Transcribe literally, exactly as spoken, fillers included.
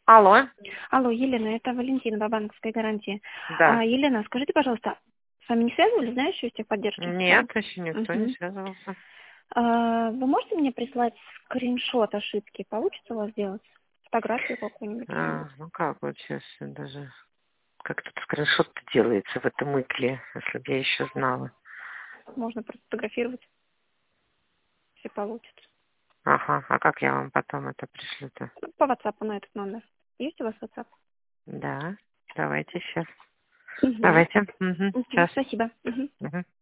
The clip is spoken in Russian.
Алло. Алло, Елена, это Валентина по банковской гарантии. Да. А, Елена, скажите, пожалуйста, с вами не связывались, знаешь, еще из техподдержки? Нет, еще никто не Мгм. связывался. А, вы можете мне прислать скриншот ошибки? Получится у вас сделать? Фотографию какую-нибудь? А, ну как вот сейчас я даже... Как тут скриншот делается в этом икле, если бы я еще знала. Можно профотографировать, если получится. Ага, а как я вам потом это пришлю-то? Ну, по WhatsApp на этот номер. Есть у вас WhatsApp? Да, давайте сейчас. Угу. Давайте. Угу. Угу. Сейчас. Спасибо. Угу. Угу.